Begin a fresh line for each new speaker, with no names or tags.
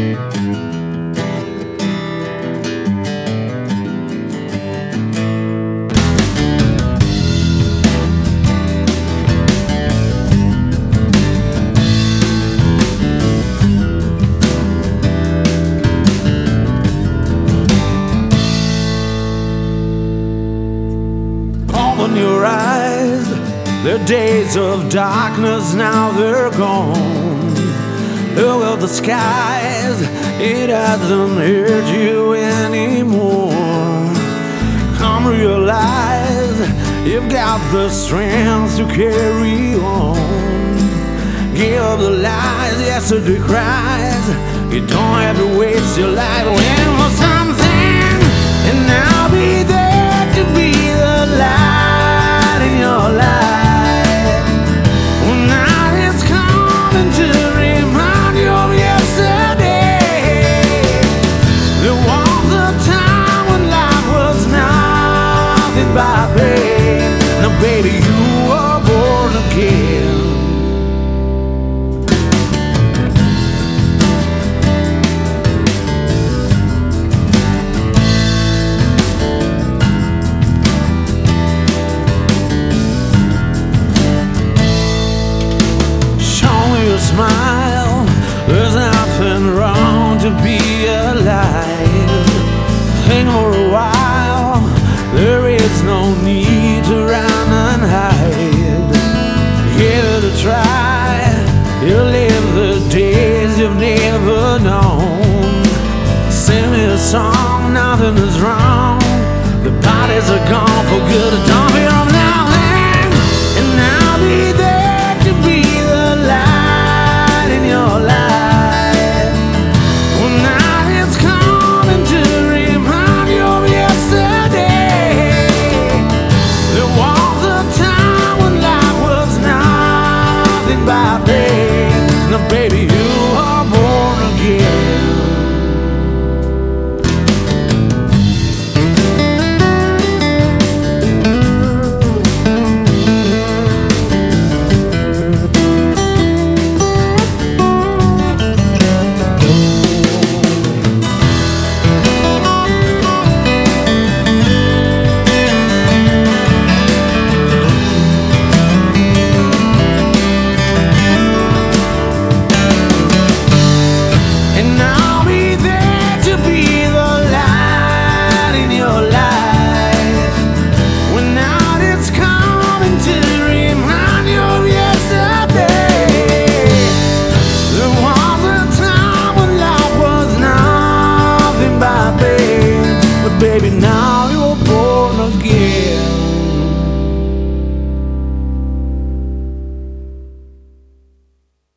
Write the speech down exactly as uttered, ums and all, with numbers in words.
Open your eyes, the days of darkness now they're gone. Look at the skies, it doesn't hurt you anymore. Come realize you've got the strength to carry on. Give up the lies, yesterday cries. You don't have to waste your life waiting for something, and I'll be there to be the light in your life. When night is coming to remind you of yesterday. There was a time when life was nothing but pain. Now baby, you were born again. Smile, there's nothing wrong to be alive. Think for a while, there is no need to run and hide. Give it a try, you'll live the days you've never known. Sing me a song, nothing is wrong. The parties are gone for good, don't be of nothing. And I'll be there to be the light in your life. When night is coming to remind you of yesterday. There was a time when life was nothing but pain. Now baby, you are born again. Baby, now